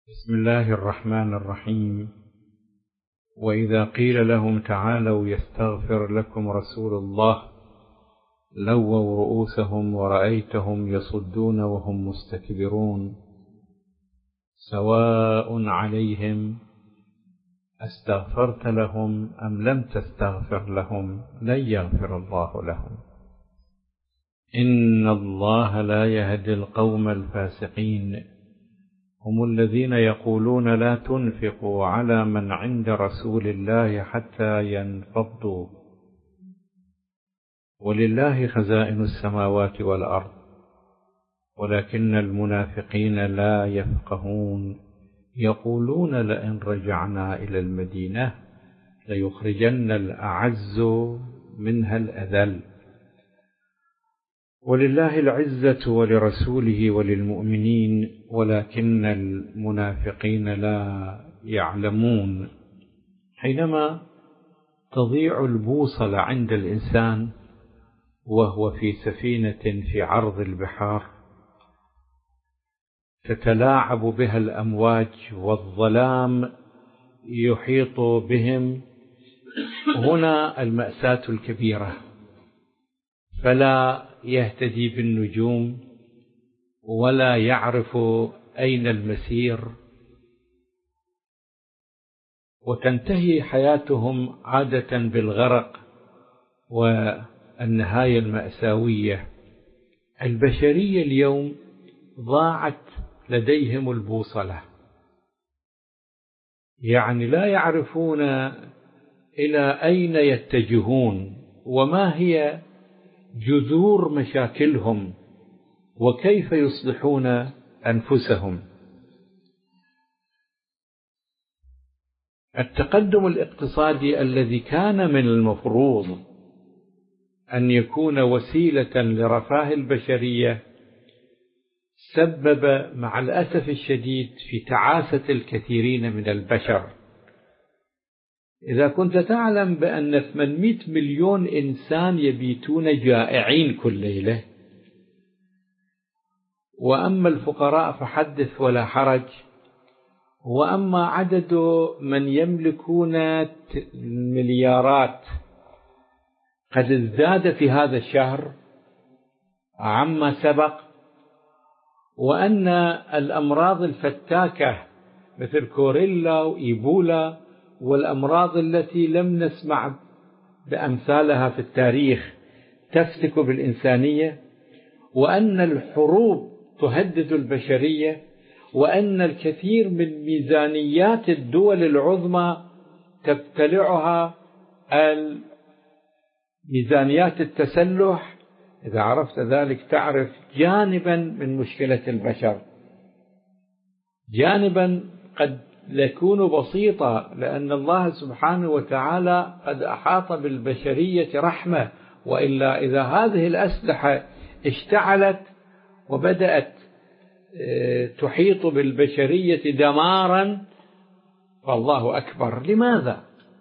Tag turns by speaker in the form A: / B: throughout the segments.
A: بسم الله الرحمن الرحيم. وإذا قيل لهم تعالوا يستغفر لكم رسول الله لووا رؤوسهم ورأيتهم يصدون وهم مستكبرون سواء عليهم أستغفرت لهم أم لم تستغفر لهم لن يغفر الله لهم إن الله لا يهدي القوم الفاسقين هم الذين يقولون لا تنفقوا على من عند رسول الله حتى ينفضوا ولله خزائن السماوات والأرض ولكن المنافقين لا يفقهون يقولون لئن رجعنا إلى المدينة ليخرجن الأعز منها الأذل ولله العزة ولرسوله وللمؤمنين ولكن المنافقين لا يعلمون. حينما تضيع البوصلة عند الإنسان وهو في سفينة في عرض البحار تتلاعب بها الأمواج والظلام يحيط بهم، هنا المأساة الكبيرة، فلا يهتدي بالنجوم ولا يعرف أين المسير، وتنتهي حياتهم عادة بالغرق والنهاية المأساوية. البشرية اليوم ضاعت لديهم البوصلة، يعني لا يعرفون إلى أين يتجهون وما هي جذور مشاكلهم وكيف يصلحون أنفسهم. التقدم الاقتصادي الذي كان من المفروض أن يكون وسيلة لرفاه البشرية سبب مع الأسف الشديد في تعاسة الكثيرين من البشر. إذا كنت تعلم بأن 800 مليون إنسان يبيتون جائعين كل ليلة، وأما الفقراء فحدث ولا حرج، وأما عدد من يملكون مليارات قد ازداد في هذا الشهر عما سبق، وأن الأمراض الفتاكة مثل كوريلا وإيبولا والأمراض التي لم نسمع بأمثالها في التاريخ تفتك بالإنسانية، وأن الحروب تهدد البشرية، وأن الكثير من ميزانيات الدول العظمى تبتلعها ميزانيات التسلح. إذا عرفت ذلك تعرف جانبا من مشكلة البشر، جانبا قد يكون بسيطا، لأن الله سبحانه وتعالى قد أحاط بالبشرية رحمة، وإلا إذا هذه الأسلحة اشتعلت وبدأت تحيط بالبشرية دمارا فالله أكبر. لماذا؟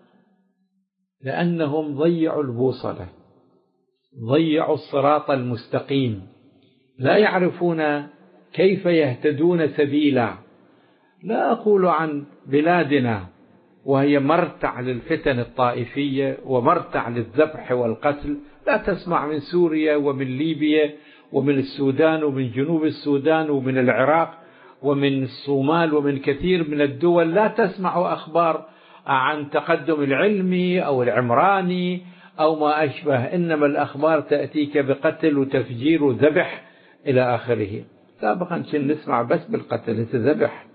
A: لأنهم ضيعوا البوصلة، ضيعوا الصراط المستقيم، لا يعرفون كيف يهتدون سبيلا. لا أقول عن بلادنا وهي مرتع للفتن الطائفية ومرتع للذبح والقتل، لا تسمع من سوريا ومن ليبيا ومن السودان ومن جنوب السودان ومن العراق ومن الصومال ومن كثير من الدول، لا تسمع أخبار عن تقدم العلمي أو العمراني أو ما أشبه، إنما الأخبار تأتيك بقتل وتفجير وذبح إلى آخره. سابقا كنا نسمع بس بالقتل، الذبح،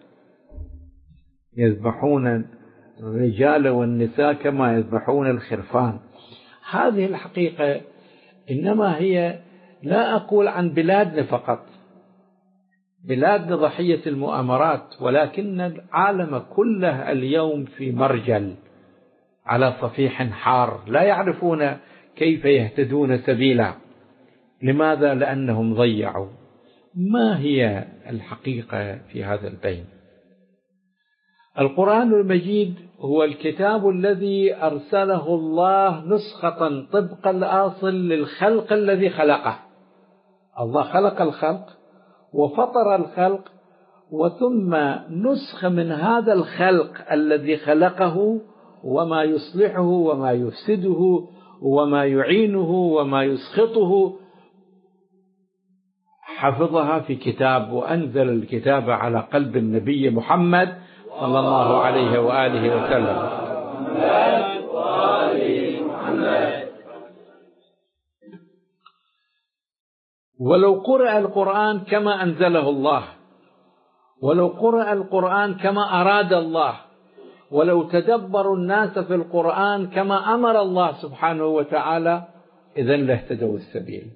A: يذبحون الرجال والنساء كما يذبحون الخرفان. هذه الحقيقة، إنما هي لا أقول عن بلادنا فقط، بلادنا ضحية المؤامرات، ولكن العالم كله اليوم في مرجل على صفيح حار، لا يعرفون كيف يهتدون سبيلا. لماذا؟ لأنهم ضيعوا. ما هي الحقيقة في هذا البين؟ القرآن المجيد هو الكتاب الذي أرسله الله نسخة طبق الأصل للخلق الذي خلقه. الله خلق الخلق وفطر الخلق وثم نسخ من هذا الخلق الذي خلقه وما يصلحه وما يفسده وما يعينه وما يسخطه، حفظها في كتاب، وأنزل الكتاب على قلب النبي محمد صلى الله عليه وآله وسلم. ولو قرأ القرآن كما أنزله الله، ولو قرأ القرآن كما أراد الله، ولو تدبروا الناس في القرآن كما أمر الله سبحانه وتعالى، إذن لاهتدوا السبيل.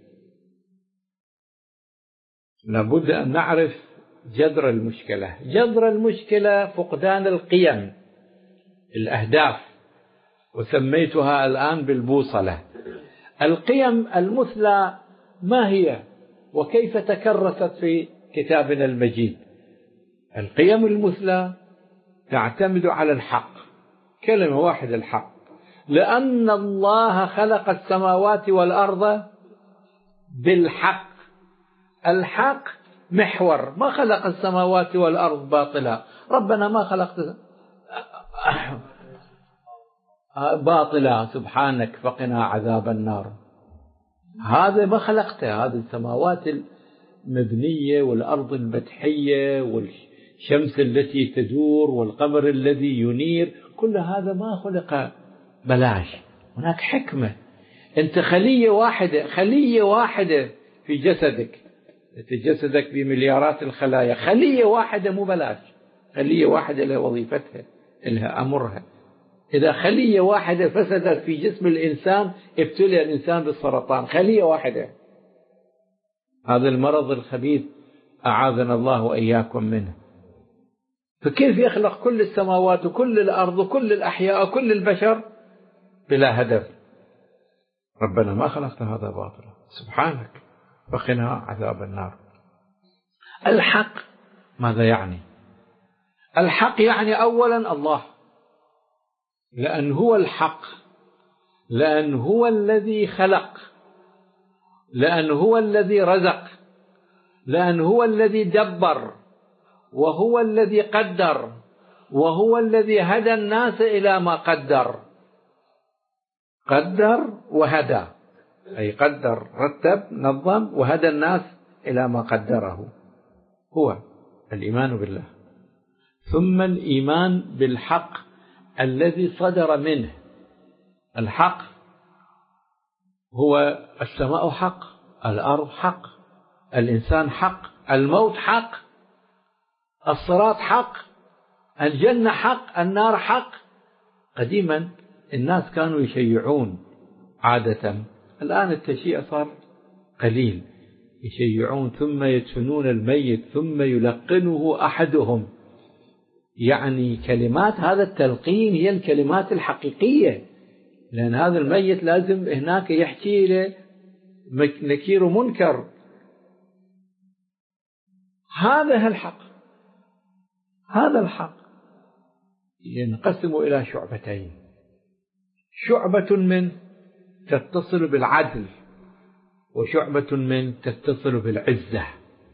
A: لابد أن نعرف جذر المشكلة. جذر المشكلة فقدان القيم، الأهداف، وسميتها الآن بالبوصلة. القيم المثلى ما هي وكيف تكرست في كتابنا المجيد؟ القيم المثلى تعتمد على الحق، كلمة واحدة، الحق. لأن الله خلق السماوات والأرض بالحق. الحق محور، ما خلق السماوات والأرض باطلا. ربنا ما خلقت باطلا، سبحانك فقنا عذاب النار. هذا ما خلقته، هذه السماوات المبنية والأرض المدحية والشمس التي تدور والقمر الذي ينير، كل هذا ما خلق بلاش، هناك حكمة. أنت خلية واحدة، خلية واحدة في جسدك، جسدك بمليارات الخلايا، خلية واحدة مو بلاش، خلية واحدة لها وظيفتها، لها أمرها. إذا خلية واحدة فسدت في جسم الإنسان ابتلي الإنسان بالسرطان، خلية واحدة. هذا المرض الخبيث أعاذنا الله وإياكم منه. فكيف يخلق كل السماوات وكل الأرض وكل الأحياء وكل البشر بلا هدف؟ ربنا ما خلقت هذا باطلا، سبحانك فقنا عذاب النار. الحق ماذا يعني؟ الحق يعني أولا الله، لأن هو الحق، لأن هو الذي خلق، لأن هو الذي رزق، لأن هو الذي دبر، وهو الذي قدر، وهو الذي هدى الناس إلى ما قدر. قدر وهدى، أي قدر، رتب، نظم، وهدى الناس إلى ما قدره. هو الإيمان بالله، ثم الإيمان بالحق الذي صدر منه. الحق هو السماء حق، الأرض حق، الإنسان حق، الموت حق، الصراط حق، الجنة حق، النار حق. قديما الناس كانوا يشيعون عادة، الآن التشيع صار قليل، يشيعون ثم يدفنون الميت ثم يلقنه أحدهم. يعني كلمات هذا التلقين هي الكلمات الحقيقية، لأن هذا الميت لازم هناك يحكي له نكير ومنكر. هذا الحق، هذا الحق ينقسم إلى شعبتين. شعبة من تتصل بالعدل، وشعبة من تتصل بالعزة.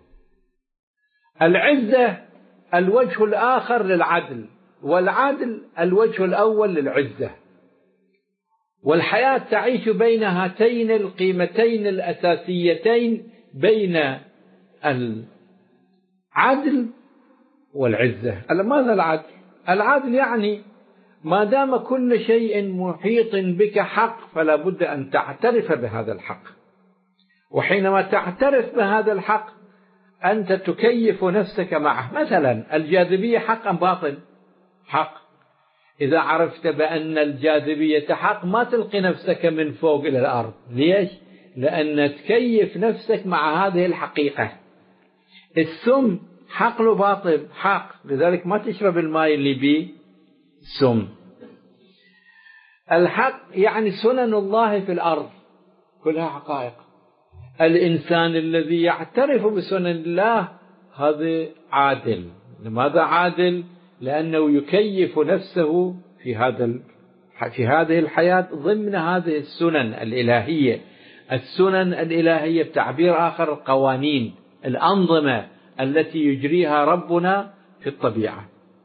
A: العزة الوجه الآخر للعدل، والعدل الوجه الأول للعزة. والحياة تعيش بين هاتين القيمتين الأساسيتين، بين العدل والعزة. ماذا العدل؟ العدل يعني ما دام كل شيء محيط بك حق فلا بد أن تعترف بهذا الحق، وحينما تعترف بهذا الحق أنت تكيف نفسك معه. مثلا الجاذبية حق أم باطل؟ حق. إذا عرفت بأن الجاذبية حق ما تلقي نفسك من فوق إلى الأرض. ليش؟ لأن تكيف نفسك مع هذه الحقيقة. السم حق له باطل؟ حق، لذلك ما تشرب الماء اللي بيه سم. الحق يعني سنن الله في الأرض كلها حقائق. الإنسان الذي يعترف بسنن الله هذا عادل. لماذا عادل؟ لأنه يكيف نفسه في هذه الحياة ضمن هذه السنن الإلهية. السنن الإلهية بتعبير آخر القوانين، الأنظمة التي يجريها ربنا في الطبيعة.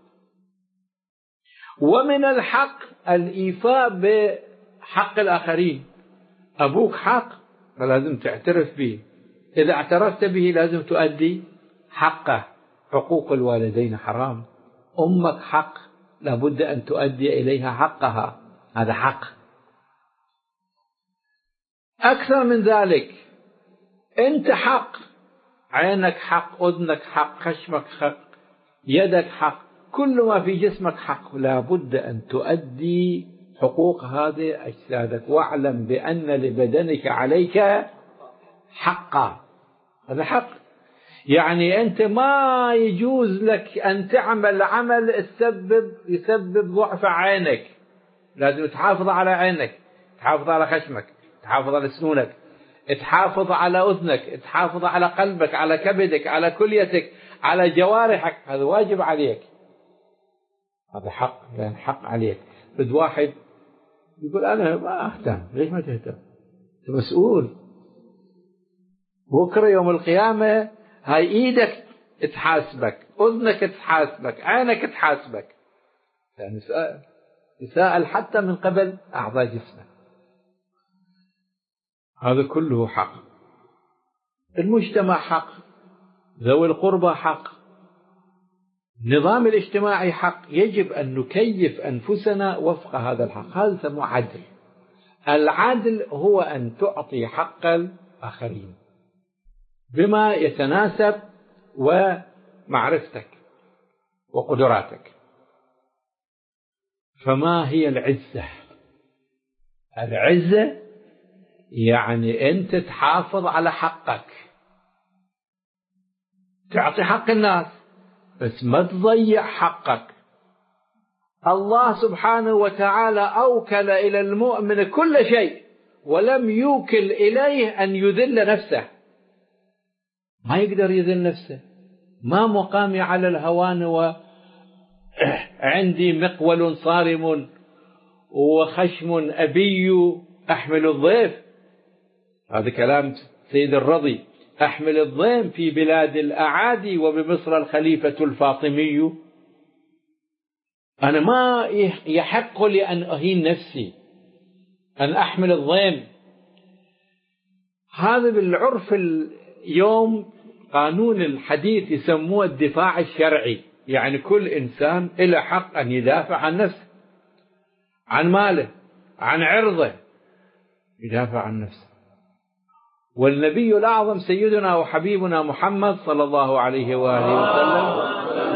A: ومن الحق الإيفاء بحق الآخرين. أبوك حق فلازم تعترف به، إذا اعترفت به لازم تؤدي حقه. حقوق الوالدين حرام. أمك حق لابد أن تؤدي إليها حقها، هذا حق. أكثر من ذلك، أنت حق، عينك حق، أذنك حق، خشمك حق، يدك حق، كل ما في جسمك حق، لابد أن تؤدي حقوق هذه أجسادك. واعلم بأن لبدنك عليك حقا، هذا حق. يعني أنت ما يجوز لك أن تعمل عمل يسبب ضعف عينك، لازم تحافظ على عينك، تحافظ على خشمك، تحافظ على سنونك، تحافظ على أذنك، تحافظ على قلبك، على كبدك، على كليتك، على جوارحك، هذا واجب عليك، هذا حق، لأن حق عليك. بد واحد يقول أنا ما أهتم، ليش ما تهتم؟ أنت مسؤول. بكرة يوم القيامة هاي إيدك تحاسبك، أذنك تحاسبك، عينك تحاسبك، يعني يسأل حتى من قبل أعضاء جسمك. هذا كله حق. المجتمع حق، ذوي القربى حق، النظام الاجتماعي حق. يجب أن نكيف أنفسنا وفق هذا الحق. هذا يسمى عدل. العدل هو أن تعطي حق الآخرين بما يتناسب ومعرفتك وقدراتك. فما هي العزة؟ العزة يعني أنت تحافظ على حقك، تعطي حق الناس بس ما تضيع حقك. الله سبحانه وتعالى أوكل إلى المؤمن كل شيء ولم يوكل إليه أن يذل نفسه. ما يقدر يذل نفسه، ما مقامي على الهوان وعندي مقول صارم وخشم أبي أحمل الضيف. هذا كلام سيد الرضي. أحمل الضيم في بلاد الأعادي وبمصر الخليفة الفاطمي. أنا ما يحق لي أن أهين نفسي، أن أحمل الضيم. هذا بالعرف اليوم قانون الحديث يسموه الدفاع الشرعي. يعني كل إنسان له حق أن يدافع عن نفسه، عن ماله، عن عرضه، يدافع عن نفسه. والنبي الأعظم سيدنا وحبيبنا محمد صلى الله عليه وآله وسلم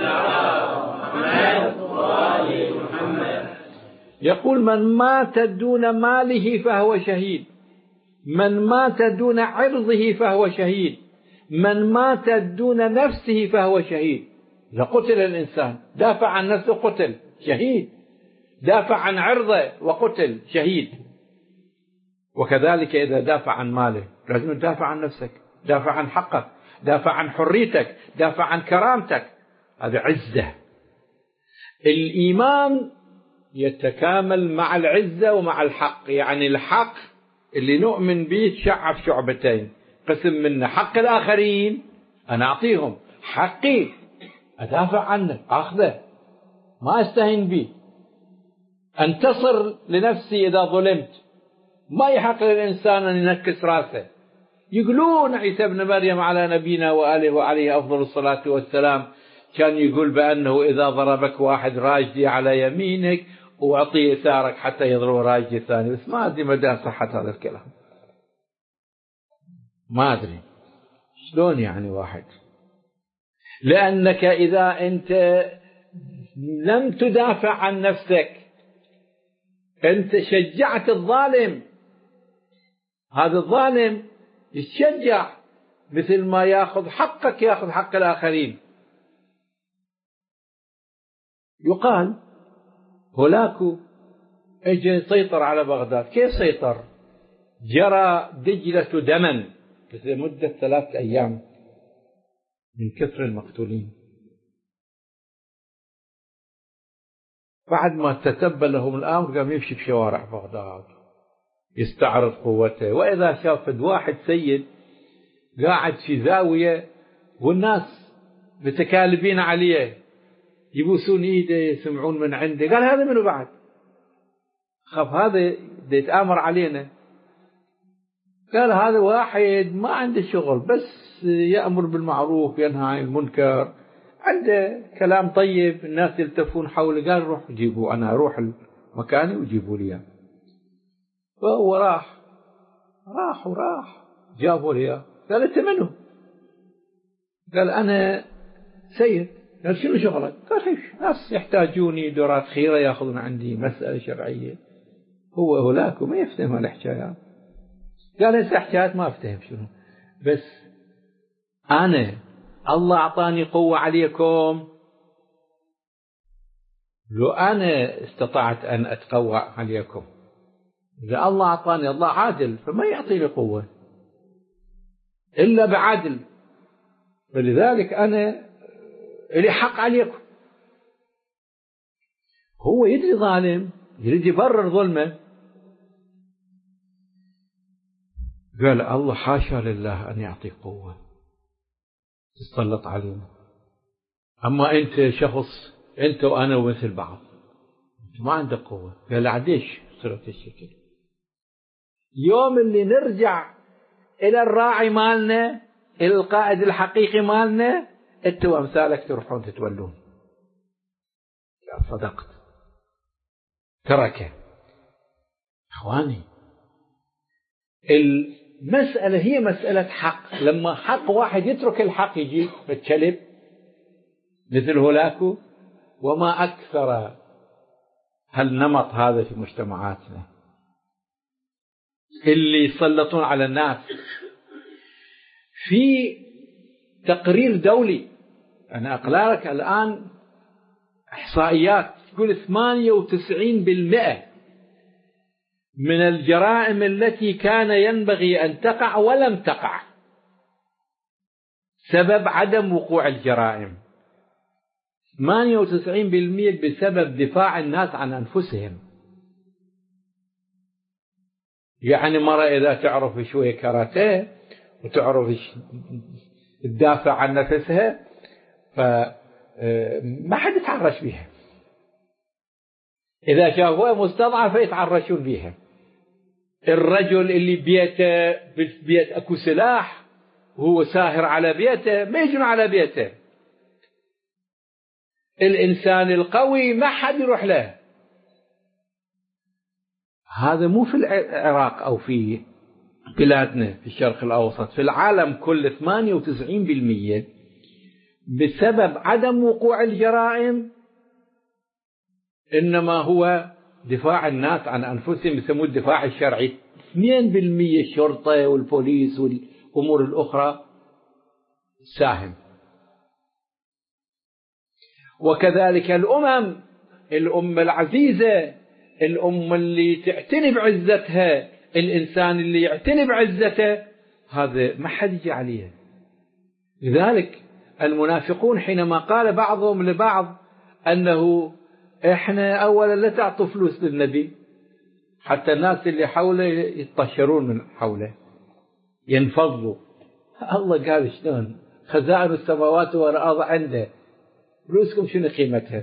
A: يقول: من مات دون ماله فهو شهيد، من مات دون عرضه فهو شهيد، من مات دون نفسه فهو شهيد. إذا قتل الإنسان دافع عن نفسه قتل شهيد، دافع عن عرضه وقتل شهيد. وكذلك إذا دافع عن ماله لازم تدافع عن نفسك، دافع عن حقك، دافع عن حريتك، دافع عن كرامتك. هذا عزة. الإيمان يتكامل مع العزة ومع الحق. يعني الحق اللي نؤمن به تشعب شعبتين: قسم منه حق الآخرين أنا أعطيهم، حقي أدافع عنه أخذه ما أستهين به، أنتصر لنفسي إذا ظلمت. ما يحق للإنسان أن ينكس رأسه. يقولون عيسى ابن مريم على نبينا وآله وعليه أفضل الصلاة والسلام كان يقول بأنه إذا ضربك واحد راجدي على يمينك وأعطي يسارك حتى يضرب راجدي الثاني. بس ما أدري مدى صحة هذا الكلام، ما أدري شلون يعني واحد. لأنك إذا أنت لم تدافع عن نفسك أنت شجعت الظالم. هذا الظالم يتشجع مثل ما يأخذ حقك يأخذ حق الآخرين. يقال هولاكو اجى يسيطر على بغداد. كيف سيطر؟ جرى دجلة دما لمدة 3 أيام من كثر المقتولين. بعد ما تتبل لهم الأمر قام يمشي في شوارع بغداد يستعرض قوته. وإذا شاف واحد سيد قاعد في زاوية والناس متكالبين عليه يبوسون ايده يسمعون من عنده. قال هذا منو بعد؟ خاف هذا يتآمر علينا. قال هذا واحد ما عنده شغل، بس يأمر بالمعروف ينهى عن المنكر، عنده كلام طيب الناس يلتفون حوله. قال روح جيبوا، أنا أروح مكاني وجيبوا لي. فهو راح جابوا لي. قال أنت منو؟ قال أنا سيد. قال شنو شغلك؟ قال ناس يحتاجوني دورات خيرة يأخذون عندي مسألة شرعية. هو هلاك وما يفتهم الحكايات. قال هسه حكايات ما أفتهم شنو، بس أنا الله أعطاني قوة عليكم. لو أنا استطعت أن أتقوى عليكم، إذا الله أعطاني، الله عادل فما يعطيني قوة إلا بعدل، فلذلك أنا لي حق عليكم. هو يدري ظالم يريد يبرر ظلمه. قال الله حاشا لله أن يعطيك قوة تسلط علينا، أما أنت شخص، أنت وأنا ومثل بعض، أنت ما عندك قوة. قال عديش صرت الشكل. يوم اللي نرجع إلى الراعي مالنا، إلى القائد الحقيقي مالنا، أنت وأمثالك تروحون تتولون. صدقت. تركه. أخواني، المسألة هي مسألة حق. لما حق واحد يترك الحق يجي الكلب مثل هولاكو. وما أكثر هالنمط هذا في مجتمعاتنا، اللي يسلطون على الناس. في تقرير دولي، أنا أقرأ لك الآن إحصائيات تقول 98% من الجرائم التي كان ينبغي أن تقع ولم تقع سبب عدم وقوع الجرائم. 98% بسبب دفاع الناس عن أنفسهم. يعني مرة إذا تعرف شوية كاراتيه وتعرف تدافع عن نفسها، فما حد يتعرش بها. إذا شافوها مستضعفة يتعرشون بها. الرجل اللي بيت أكو سلاح وهو ساهر على بيته ما يجون على بيته. الإنسان القوي ما حد يروح له. هذا مو في العراق أو في بلادنا في الشرق الأوسط، في العالم كله 98% بسبب عدم وقوع الجرائم إنما هو دفاع الناس عن أنفسهم، يسموه الدفاع الشرعي. 2% الشرطة والبوليس والأمور الأخرى ساهم. وكذلك الأمة العزيزة، الأمة اللي تعتني بعزتها، الإنسان اللي يعتني بعزته، هذا ما حد يجي عليه. لذلك المنافقون حينما قال بعضهم لبعض أنه إحنا أولا لا تعطوا فلوس للنبي، حتى الناس اللي حوله يتطشرون من حوله ينفضوا. الله قال شلون؟ خزائن السماوات والأرض عنده، فلوسكم شنو قيمتها؟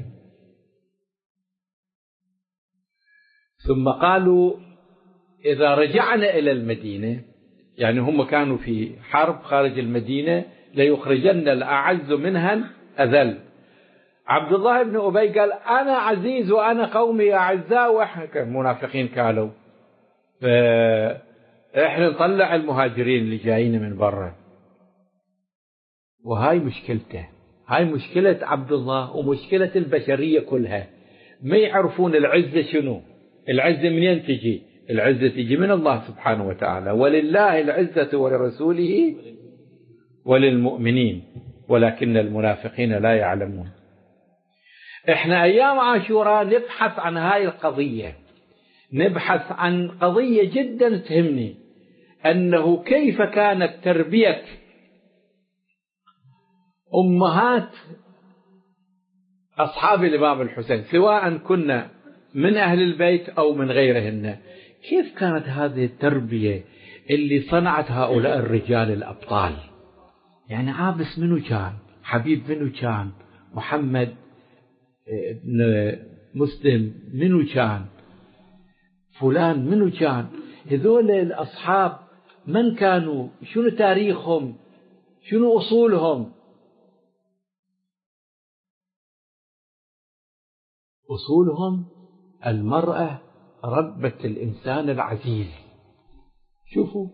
A: ثم قالوا إذا رجعنا إلى المدينة، يعني هم كانوا في حرب خارج المدينة، ليخرجن الأعز منها أذل. عبد الله بن أبي قال أنا عزيز وأنا قومي أعزاء، وإحنا المنافقين قالوا إحنا نطلع المهاجرين اللي جايين من برا. وهاي مشكلته، هاي مشكلة عبد الله ومشكلة البشرية كلها. ما يعرفون العزة شنو. العزة منين تجي؟ العزة تجي من الله سبحانه وتعالى. ولله العزة ولرسوله وللمؤمنين ولكن المنافقين لا يعلمون. احنا ايام عاشوراء نبحث عن هاي القضية، نبحث عن قضية جدا تهمني، انه كيف كانت تربية امهات اصحاب الامام الحسين، سواء كنا من اهل البيت او من غيرهن. كيف كانت هذه التربية اللي صنعت هؤلاء الرجال الابطال؟ يعني عابس منو كان؟ حبيب منو كان، محمد بن مسلم منو كان، فلان منو كان، هذول الأصحاب من كانوا، شنو تاريخهم، شنو أصولهم. أصولهم المرأة ربة الإنسان العزيز. شوفوا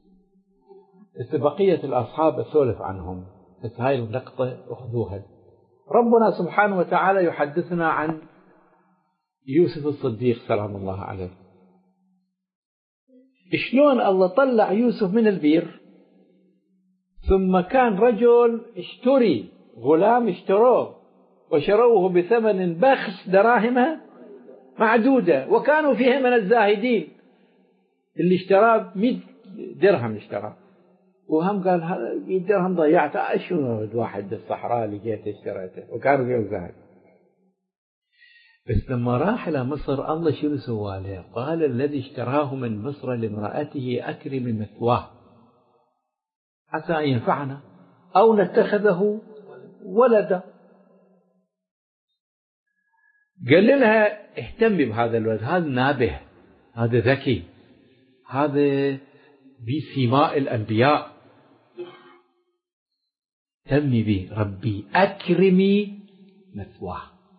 A: بقية الأصحاب أسولف عنهم، بس هاي اللقطة أخذوها. ربنا سبحانه وتعالى يحدثنا عن يوسف الصديق سلام الله عليه، شلون الله طلع يوسف من البير، ثم كان رجل اشتري غلام، اشتروه وشروه بثمن بخس دراهم معدودة، وكانوا فيه من الزاهدين. اللي اشتراه 100 درهم اشتراه، وهم قال هذا 100 درهم ضيعته، شنو واحد بالصحراء لقيته اشتريته، وكانوا فيه زاهد. بس لما راح إلى مصر الله شنو سوى له؟ قال الذي اشتراه من مصر لامرأته أكرم مثواه عسى أن ينفعنا أو نتخذه ولدا. قال لها اهتمي بهذا الولد، هذا نابه، هذا ذكي، هذا بسماء الأنبياء، اهتمي به، ربي أكرمي مثواه.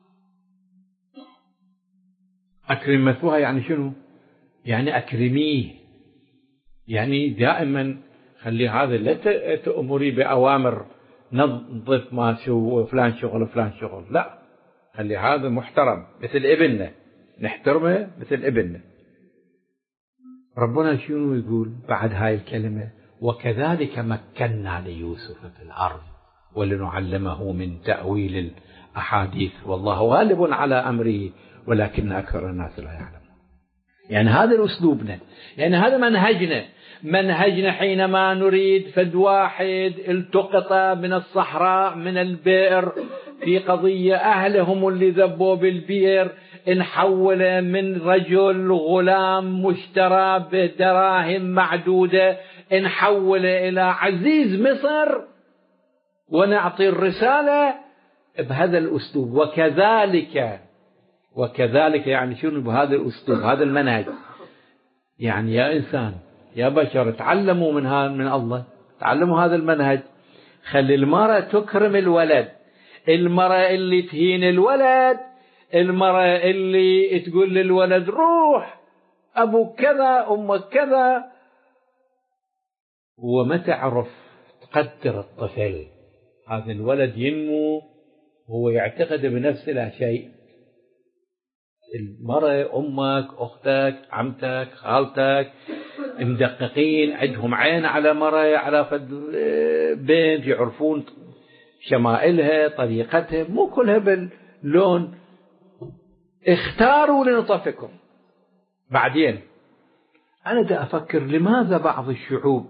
A: أكرم مثواه يعني شنو؟ يعني أكرميه، يعني دائما خلي هذا، لا تأمري بأوامر نظف ما شو فلان شغل وفلان شغل، لا، خلي هذا محترم مثل ابننا، نحترمه مثل ابننا. ربنا شنو يقول بعد هاي الكلمة؟ وكذلك مكنا ليوسف في الأرض ولنعلمه من تأويل الأحاديث والله غالب على أمره ولكن أكثر الناس لا يعلمون. يعني هذا أسلوبنا، يعني هذا منهجنا حينما نريد فد واحد التقط من الصحراء من البئر في قضية أهلهم اللي ذبوا بالبئر، نحوله من رجل غلام مشترى بدراهم معدودة، نحوله إلى عزيز مصر ونعطي الرسالة بهذا الأسلوب. وكذلك يعني شنو بهذا الأسلوب، هذا المنهج. يعني يا إنسان يا بشر تعلموا من الله، تعلموا هذا المنهج. خلي المرأة تكرم الولد، المرأة اللي تهين الولد، المرأة اللي تقول للولد روح أبوك كذا أمك كذا، وما تعرف تقدر الطفل. هذا الولد ينمو هو يعتقد بنفسه لا شيء. المرأة أمك أختك عمتك خالتك مدققين، عندهم عين على مرأة، على فد بنت، يعرفون شمائلها طريقتها، مو كلها باللون. اختاروا لنطفكم. بعدين أنا دا أفكر لماذا بعض الشعوب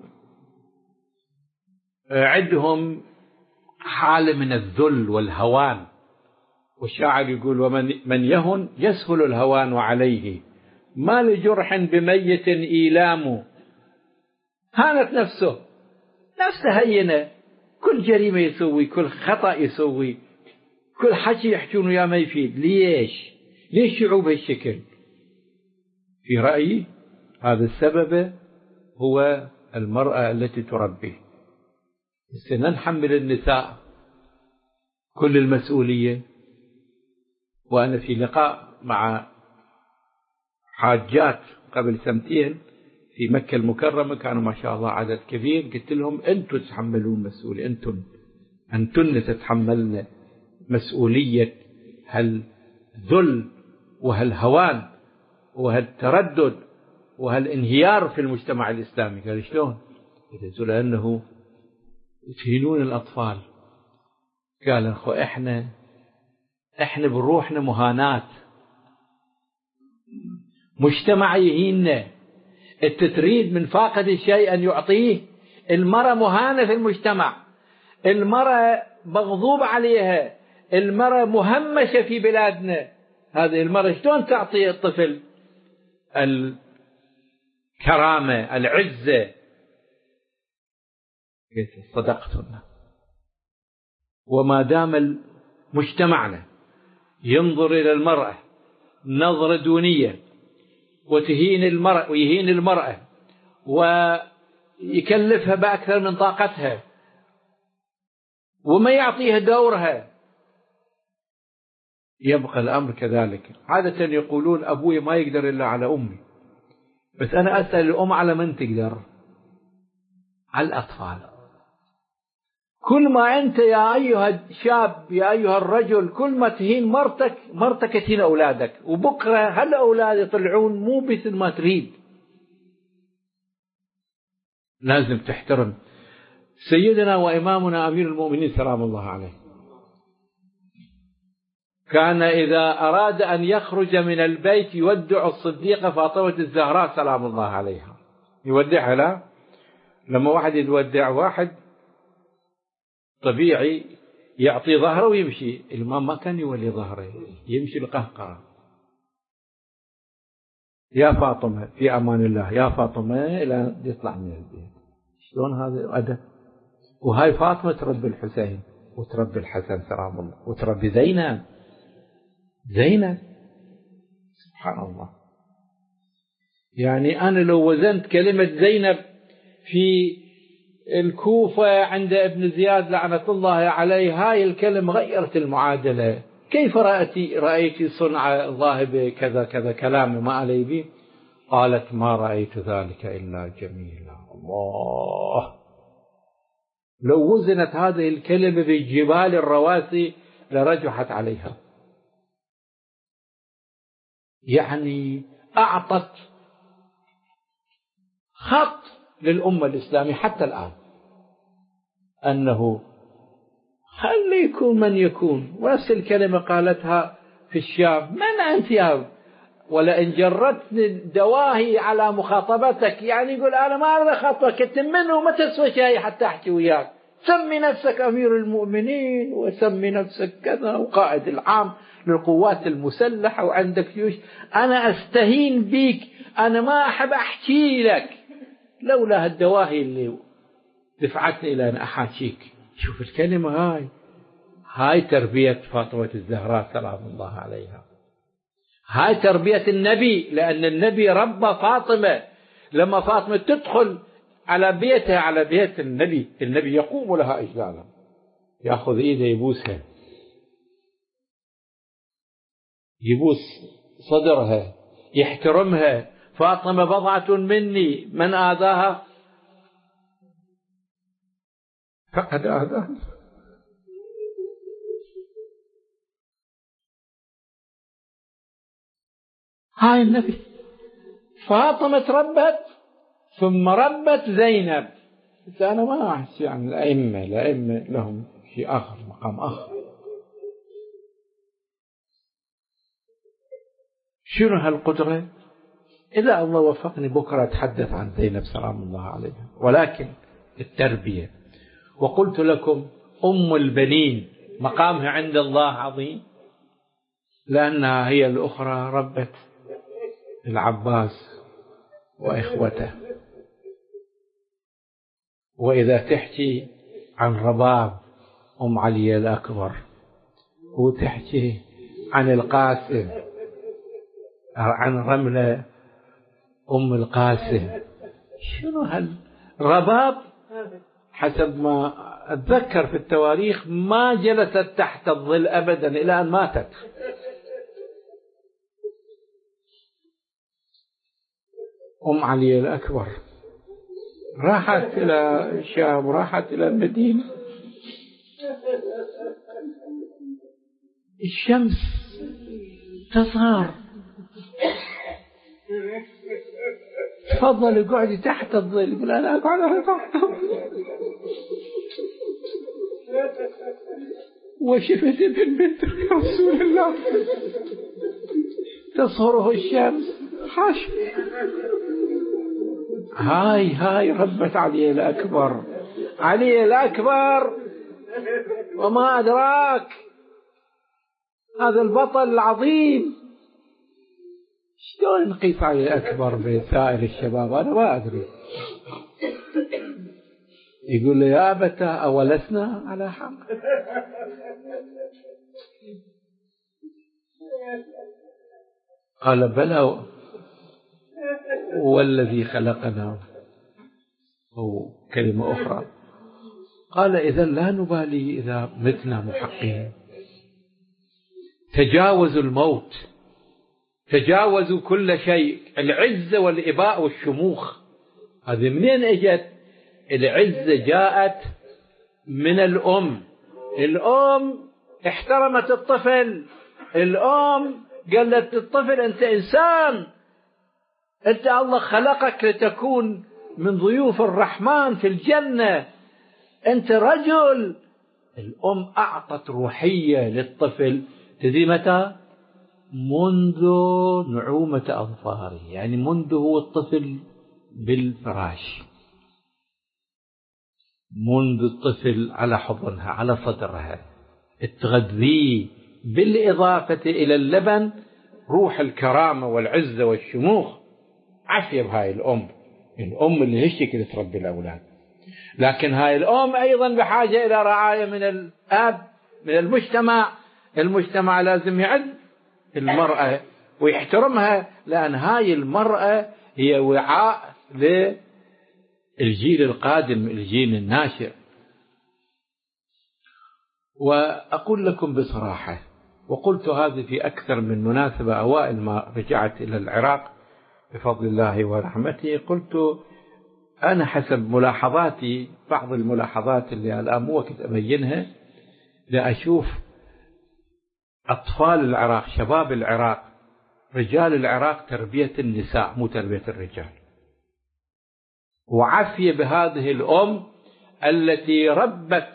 A: عندهم حالة من الذل والهوان، والشاعر يقول ومن يهن يسهل الهوان عليه، ما لجرح بميت إيلام. هانت نفسه هينة، كل جريمة يسوي، كل خطأ يسوي، كل حكي يحكونه يا ما يفيد. ليش شعوب هالشكل؟ في رأيي هذا السبب هو المرأة التي تربي. سنحمل النساء كل المسؤولية. وأنا في لقاء مع حاجات قبل سنتين في مكة المكرمة، كانوا ما شاء الله عدد كبير، قلت لهم أنتم تتحملون مسؤولية، أنتن تتحملن مسؤولية هالذل وهالهوان وهالتردد وهالانهيار في المجتمع الإسلامي. قال شلون؟ قلت لأنه تهينون الأطفال. قال أخو إحنا بروحنا مهانات، مجتمع يهيننا، أنت تريد من فاقد الشيء أن يعطيه. المرأة مهانة في المجتمع، المرأة مغضوب عليها، المرأة مهمشة في بلادنا. هذه المرأة شلون تعطي الطفل الكرامة العزة؟ صدقتنا. وما دام مجتمعنا ينظر إلى المرأة نظرة دونية وتهين المرأة ويهين المرأة ويكلفها بأكثر من طاقتها وما يعطيها دورها، يبقى الأمر كذلك. عادة يقولون أبوي ما يقدر إلا على أمي، بس أنا أسأل الأم على من تقدر؟ على الأطفال. كل ما أنت يا أيها الشاب يا أيها الرجل كل ما تهين مرتك تهين أولادك، وبكرة هالأولاد يطلعون مو مثل ما تريد. لازم تحترم. سيدنا وإمامنا أمير المؤمنين سلام الله عليه كان إذا أراد أن يخرج من البيت يودع الصديقة فاطمة الزهراء سلام الله عليها، يودعها. لا، لما واحد يودع واحد طبيعي يعطي ظهره ويمشي، الإمام ما كان يولي ظهره، يمشي القهقرة. يا فاطمة في أمان الله، يا فاطمة إلى يطلع من البيت. شلون هذا أدب؟ وهاي فاطمة تربي الحسين وتربي الحسن سلام الله وتربي زينب. سبحان الله. يعني أنا لو وزنت كلمة زينب في الكوفة عند ابن زياد لعنة الله عليه، هاي الكلمة غيرت المعادلة. كيف رأيت صنع الله بكذا كذا كلام ما علي به؟ قالت ما رأيت ذلك إلا جميلا. الله، لو وزنت هذه الكلمة بجبال الرواسي لرجحت عليها. يعني أعطت خط للأمة الإسلامية حتى الآن، أنه خلي يكون من يكون. ونفس الكلمة قالتها في الشام: من أنت يا ولئن جردت دواهي على مخاطبتك، يعني يقول أنا ما أريد أخاطبك، أنت منه ما تسوى شيء حتى أحكي وياك. سمي نفسك أمير المؤمنين وسمي نفسك كذا وقائد العام للقوات المسلحة وعندك جيوش. أنا أستهين بيك، أنا ما أحب أحكي لك لولا هالدواهي اللي دفعتني إلى أن أحاكيك. شوف الكلمة هاي تربية فاطمة الزهراء سلام الله عليها. هاي تربية النبي، لأن النبي ربى فاطمة. لما فاطمة تدخل على بيتها على بيت النبي يقوم لها إجلالا، يأخذ إيدها يبوسها، يبوس صدرها، يحترمها. فاطمة بضعة مني، من آذاها فقد آذاه. هاي النبي. فاطمة تربت ثم ربت زينب. أنا ما أحكي عن الأئمة لهم شيء آخر، مقام آخر. شنو هالقدرة؟ إذا الله وفقني بكرة أتحدث عن زينب سلام الله عليها، ولكن التربية. وقلت لكم أم البنين مقامها عند الله عظيم، لأنها هي الأخرى ربت العباس وإخوته. وإذا تحكي عن رباب أم علي الأكبر، وتحكي عن القاسم، عن رملة أم القاسم، شنو هالرباب؟ حسب ما أتذكر في التواريخ ما جلست تحت الظل أبدا إلى أن ماتت. أم علي الأكبر راحت إلى الشام، راحت إلى المدينة. الشمس تظهر، تفضل اقعدي تحت الظل. يقول أنا أقعد تحت الظل. وشفت ابن بنت رسول الله تصهره الشمس. حاش. هاي ربت علي الأكبر. علي الأكبر وما أدراك، هذا البطل العظيم. شلون نقيس علي الأكبر بسائر الشباب؟ أنا ما أدري. يقول له يا أبتاه أولسنا على حق؟ قال بلى والذي خلقنا. أو كلمة أخرى قال إذا لا نبالي إذا متنا محقين. تجاوزوا الموت، تجاوزوا كل شيء. العزة والإباء والشموخ هذه منين اجت؟ العزة جاءت من الأم. الأم احترمت الطفل. الأم قالت للطفل أنت إنسان، أنت الله خلقك لتكون من ضيوف الرحمن في الجنة، أنت رجل. الأم أعطت روحية للطفل. تدري متى؟ منذ نعومة أظفاره، يعني منذ هو الطفل بالفراش، منذ الطفل على حضنها على صدرها، تغذيه بالإضافة إلى اللبن روح الكرامة والعزة والشموخ. عافية بهاي الأم اللي هالشكل تربي الأولاد. لكن هاي الأم أيضا بحاجة إلى رعاية من الأب، من المجتمع لازم يعز المرأة ويحترمها، لأن هاي المرأة هي وعاء للجيل القادم، الجيل الناشئ. وأقول لكم بصراحة، وقلت هذا في أكثر من مناسبة أوائل ما رجعت إلى العراق بفضل الله ورحمته، قلت أنا حسب ملاحظاتي، بعض الملاحظات اللي الآن مو وقت أبينها، لأشوف أطفال العراق، شباب العراق، رجال العراق تربية النساء مو تربية الرجال. وعافية بهذه الأم التي ربت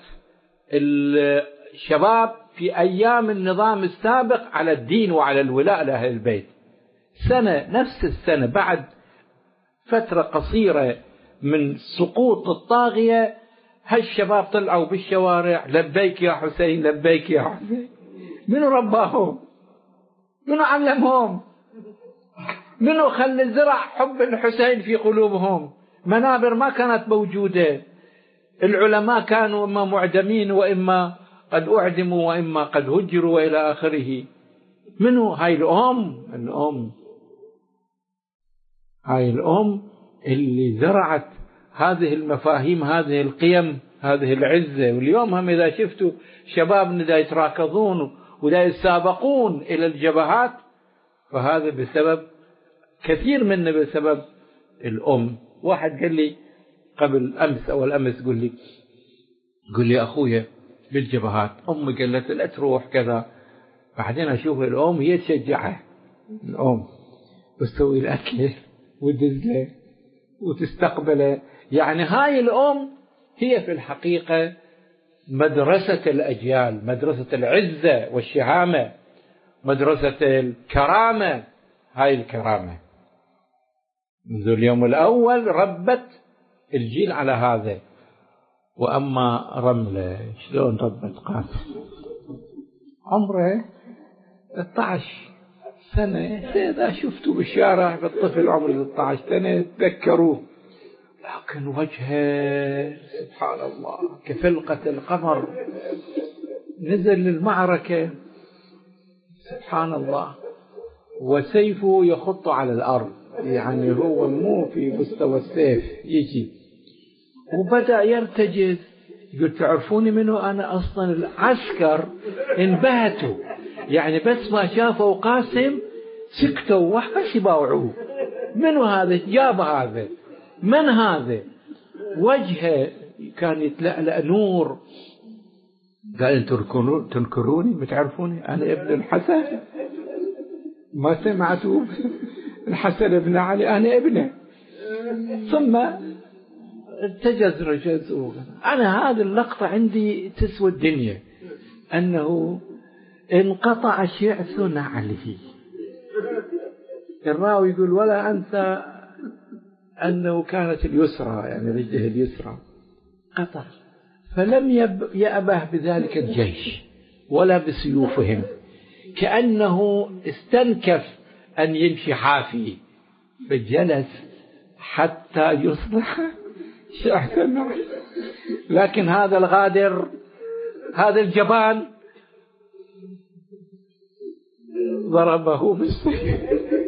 A: الشباب في أيام النظام السابق على الدين وعلى الولاء لأهل البيت. نفس السنة بعد فترة قصيرة من سقوط الطاغية، هالشباب طلعوا بالشوارع لبيك يا حسين لبيك يا حسين. منو رباهم؟ منو علمهم؟ منو خلى زرع حب الحسين في قلوبهم؟ منابر ما كانت موجودة، العلماء كانوا إما معدمين وإما قد أعدموا وإما قد هجروا وإلى آخره. منو هاي الأم اللي زرعت هذه المفاهيم، هذه القيم، هذه العزة. واليوم هم إذا شفتوا شبابنا دا يتراكضون ودا يتسابقون إلى الجبهات، فهذا بسبب كثير منه بسبب الأم. واحد قال لي قبل أمس أو الأمس، قل لي أخويا بالجبهات أمي قالت لا تروح كذا. بعدين أشوف الأم هي تشجعه، الأم وتسوي الأكل وتدزله وتستقبله. يعني هاي الأم هي في الحقيقة مدرسة الأجيال، مدرسة العزة والشهامة، مدرسة الكرامة. هاي الكرامة منذ اليوم الأول ربت الجيل على هذا. وأما رملة شلون ربت قاسم عمره 13 سنة، إذا شفتوا بالشارع بالطفل عمره 13 سنة تذكروه، لكن وجهه سبحان الله كفلقة القمر، نزل للمعركة سبحان الله وسيفه يخط على الأرض، يعني هو مو في مستوى السيف يجي، وبدأ يرتجز. يقول تعرفوني منو أنا؟ أصلا العسكر انبهتوا، يعني بس ما شافوا قاسم سكتوا وحش يباوعوه. منو هذا؟ جاب هذا؟ من هذا؟ وجهه كان يتلألأ نور. قال انتم تنكروني بتعرفوني أنا ابن الحسن؟ ما سمعتوا الحسن بن علي أنا ابنه؟ ثم ارتجز رجز. أنا هذه اللقطة عندي تسوى الدنيا، أنه انقطع شعث نعله. الراوي يقول ولا أنسى أنه كانت اليسرى، يعني رجله اليسرى قطع، فلم يأبه بذلك الجيش ولا بسيوفهم، كأنه استنكف أن يمشي حافي، فجلس حتى يصبح شو أحسن. لكن هذا الغادر، هذا الجبان، ضربه بالسيف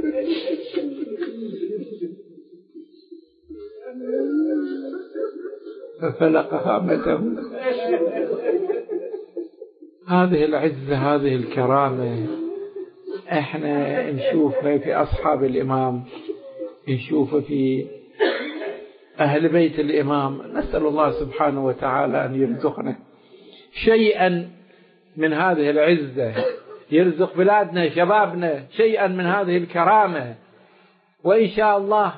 A: ففلق هامته. هذه العزة، هذه الكرامة احنا نشوفها في أصحاب الإمام، نشوفها في أهل بيت الإمام. نسأل الله سبحانه وتعالى أن يرزقنا شيئا من هذه العزة، يرزق بلادنا شبابنا شيئا من هذه الكرامة، وإن شاء الله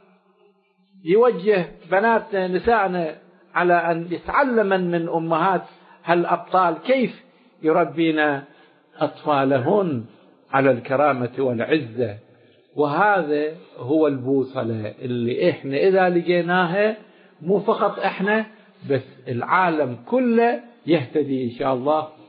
A: يوجه بناتنا نسائنا على أن يتعلمن من أمهات هالأبطال كيف يربين أطفالهن على الكرامة والعزة. وهذا هو البوصلة اللي إحنا إذا لقيناها مو فقط إحنا بس العالم كله يهتدي إن شاء الله